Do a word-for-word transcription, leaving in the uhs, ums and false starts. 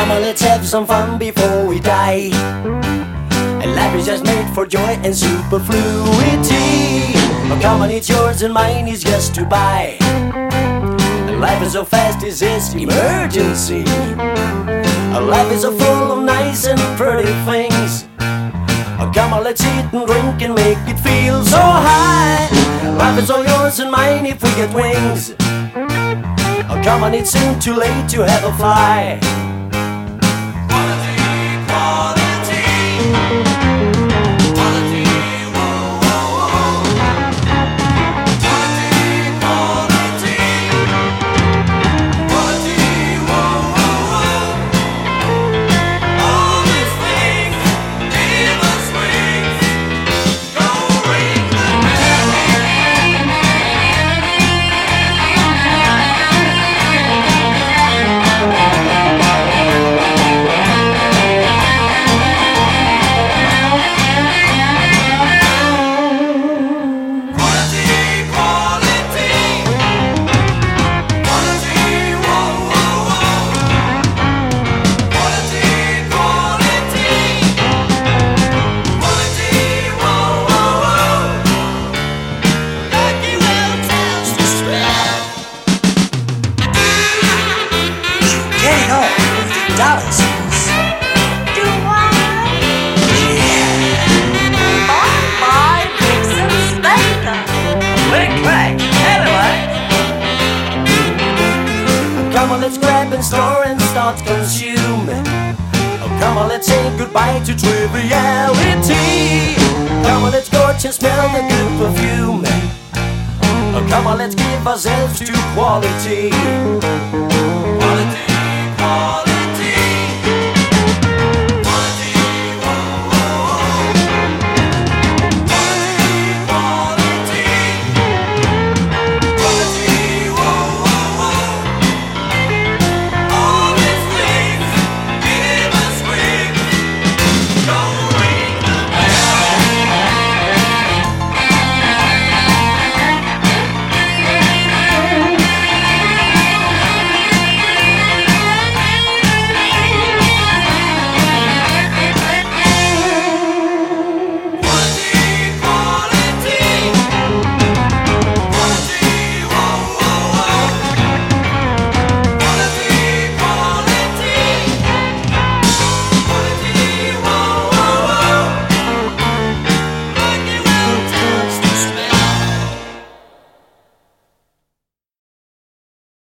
come on, let's have some fun before we die. And life is just made for joy and superfluity. Oh, come on, it's yours and mine is just to buy. And life is so fast, it's its emergency. Oh, life is so full of nice and pretty things. Oh, come on, let's eat and drink and make it feel so high. Life is all yours and mine if we get wings. Oh, come on, it seemed too late to have a fly. Dollars. Do I? Yeah. Bye bye, Vixen Spender. Click, clack, Cadillac. Come on, let's grab and store and start consuming. Oh, come on, let's say goodbye to triviality. Come on, let's gorge and smell the good perfume. Oh, come on, let's give ourselves to quality.